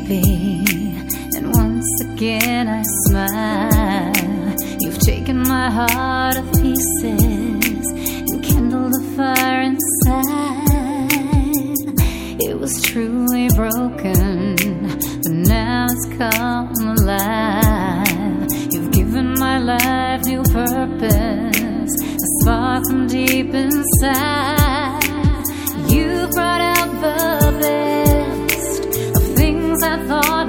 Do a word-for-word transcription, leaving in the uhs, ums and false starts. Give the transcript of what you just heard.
be. And once again I smile. You've taken my heart to pieces and kindled a fire inside. It was truly broken, but now it's come alive. You've given my life new purpose, a spark from deep inside. You brought out the best of things I thought